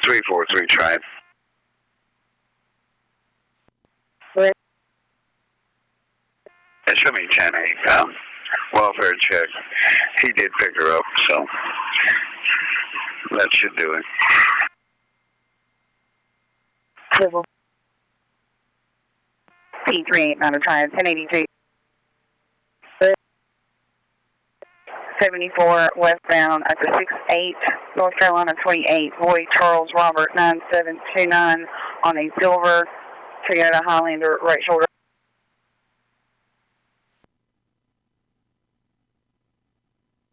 343 Tribe. What? It should be 10-8. Welfare check. He did pick her up, so that should do it. Civil. P389 Tribe, 1082. 74 westbound at the 68 North Carolina 28. Boy Charles Robert 9729 on a silver Toyota Highlander right shoulder.